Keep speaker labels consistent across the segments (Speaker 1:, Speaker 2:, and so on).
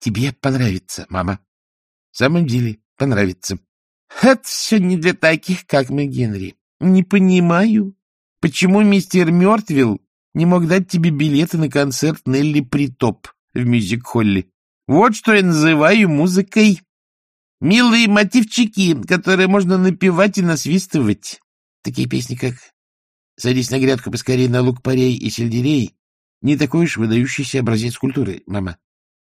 Speaker 1: Тебе понравится, мама. В самом деле понравится. Это все не для таких, как мы, Генри. Не понимаю, почему мистер Мёртвилл не мог дать тебе билеты на концерт Нелли Притоп в мюзик-холле. Вот что я называю музыкой. Милые мотивчики, которые можно напевать и насвистывать. Такие песни, как «Садись на грядку поскорей на лук-порей и сельдерей» не такой уж выдающийся образец культуры, мама.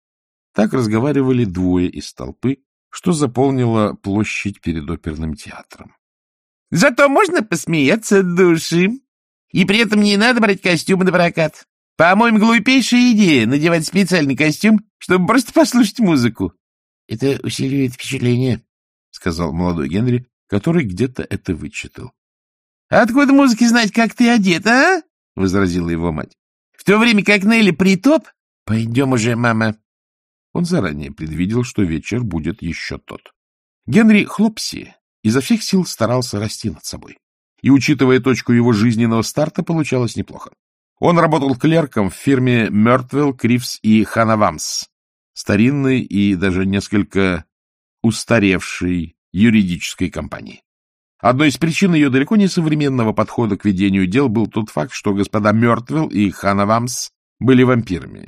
Speaker 1: Так разговаривали двое из толпы, что заполнило площадь перед оперным театром. Зато можно посмеяться от души. И при этом не надо брать костюмы на прокат. По-моему, глупейшая идея — надевать специальный костюм, чтобы просто послушать музыку. — Это усиливает впечатление, — сказал молодой Генри, который где-то это вычитал. — Откуда музыке знать, как ты одет, а? — возразила его мать. — В то время как Нелли Притоп... — Пойдем уже, мама. Он заранее предвидел, что вечер будет еще тот. Генри Хлопси изо всех сил старался расти над собой. И, учитывая точку его жизненного старта, получалось неплохо. Он работал клерком в фирме Мёртвилл, Кривс и Ханавамс, старинной и даже несколько устаревшей юридической компании. Одной из причин ее далеко не современного подхода к ведению дел был тот факт, что господа Мёртвилл и Ханавамс были вампирами,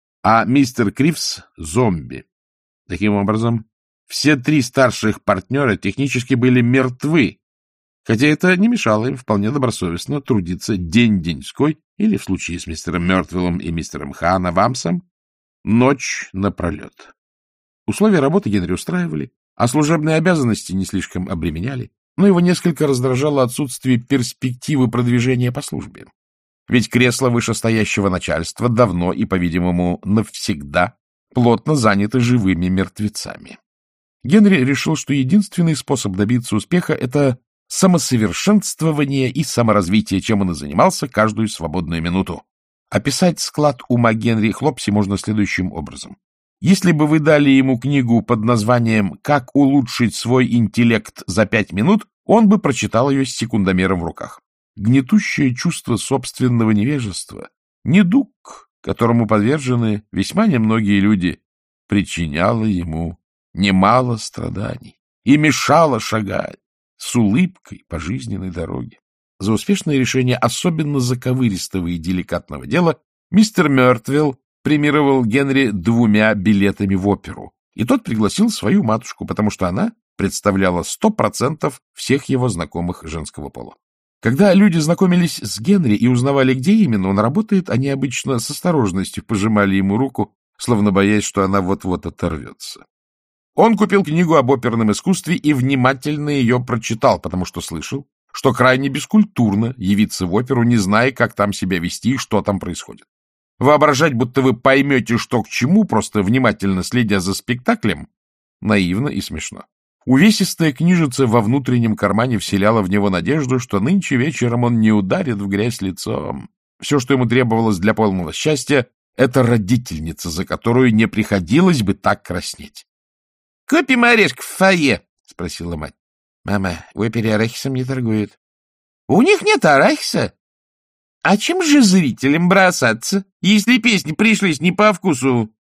Speaker 1: а мистер Кривс — зомби. Таким образом, все три старших партнера технически были мертвы, хотя это не мешало им вполне добросовестно трудиться день-деньской, или в случае с мистером Мёртвиллом и мистером Ханавамсом, ночь напролет. Условия работы Генри устраивали, а служебные обязанности не слишком обременяли, но его несколько раздражало отсутствие перспективы продвижения по службе. Ведь кресло вышестоящего начальства давно и, по-видимому, навсегда плотно заняты живыми мертвецами. Генри решил, что единственный способ добиться успеха — это самосовершенствование и саморазвитие, чем он и занимался каждую свободную минуту. Описать склад ума Генри Хлопси можно следующим образом. Если бы вы дали ему книгу под названием «Как улучшить свой интеллект за 5 минут», он бы прочитал ее с секундомером в руках. Гнетущее чувство собственного невежества, недуг, которому подвержены весьма немногие люди, причиняло ему немало страданий и мешало шагать с улыбкой по жизненной дороге. За успешное решение особенно заковыристого и деликатного дела мистер Мёртвилл премировал Генри 2 билетами в оперу, и тот пригласил свою матушку, потому что она представляла 100% всех его знакомых женского пола. Когда люди знакомились с Генри и узнавали, где именно он работает, они обычно с осторожностью пожимали ему руку, словно боясь, что она вот-вот оторвется. Он купил книгу об оперном искусстве и внимательно ее прочитал, потому что слышал, что крайне бескультурно явиться в оперу, не зная, как там себя вести и что там происходит. Воображать, будто вы поймете, что к чему, просто внимательно следя за спектаклем, наивно и смешно. Увесистая книжица во внутреннем кармане вселяла в него надежду, что нынче вечером он не ударит в грязь лицом. Все, что ему требовалось для полного счастья, — это родительница, за которую не приходилось бы так краснеть. — Купим орешков в фойе, — спросила мать. — Мама, в опере арахисом не торгуют. — У них нет арахиса. — А чем же зрителям бросаться, если песни пришлись не по вкусу